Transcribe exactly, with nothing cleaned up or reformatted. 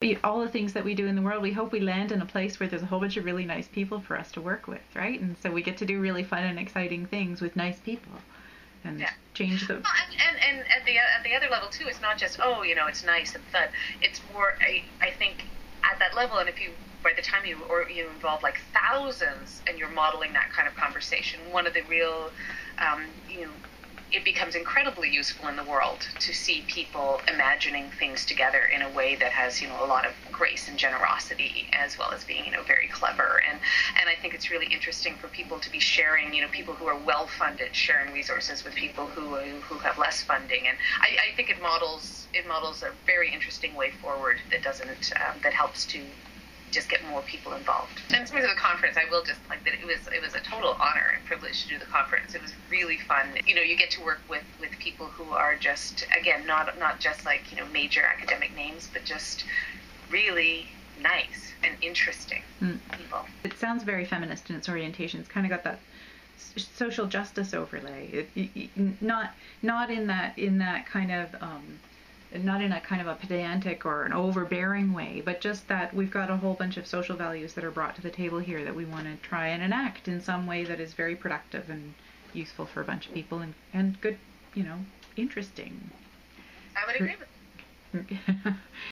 all the things that we do in the world, we hope we land in a place where there's a whole bunch of really nice people for us to work with, right? And so we get to do really fun and exciting things with nice people and yeah. change the... Well, and, and, and at the at the other level, too, it's not just, oh, you know, it's nice and fun. It's more, I, I think, at that level, and if you, by the time you or you involve like thousands and you're modeling that kind of conversation, one of the real, um, you know, it becomes incredibly useful in the world to see people imagining things together in a way that has, you know, a lot of grace and generosity, as well as being, you know, very clever. And, and I think it's really interesting for people to be sharing, you know, people who are well-funded, sharing resources with people who who have less funding. And I, I think it models it models a very interesting way forward that doesn't um, that helps to just get more people involved. And in terms of the conference, I will just like that it was it was a total honor and privilege to do the conference. It was really fun. You know, you get to work with, with people who are just, again, not not just like, you know, major academic names, but just really nice and interesting mm. people. It sounds very feminist in its orientation. It's kind of got that social justice overlay. It, it, not not in that in that kind of um, not in a kind of a pedantic or an overbearing way, but just that we've got a whole bunch of social values that are brought to the table here that we want to try and enact in some way that is very productive and useful for a bunch of people and, and good, you know, interesting. I would agree with